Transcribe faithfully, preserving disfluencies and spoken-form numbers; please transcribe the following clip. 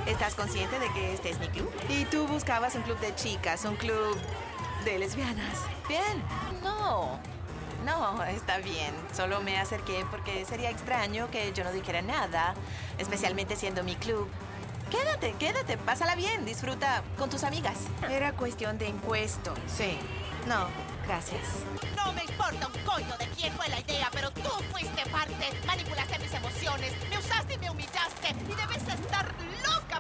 ¿Estás consciente de que este es mi club? Y tú buscabas un club de chicas, un club de lesbianas. Bien. No. No, está bien. Solo me acerqué porque sería extraño que yo no dijera nada, especialmente siendo mi club. Quédate, quédate, pásala bien, disfruta con tus amigas. Era cuestión de impuesto. Sí. No, gracias. No me importa un coño de quién fue la idea, pero tú fuiste parte. Manipulaste mis emociones, me usaste y me humillaste. Y debes estar loca